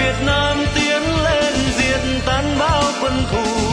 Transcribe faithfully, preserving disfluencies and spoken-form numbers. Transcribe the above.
Việt Nam tiến lên diệt tan bao quân thù.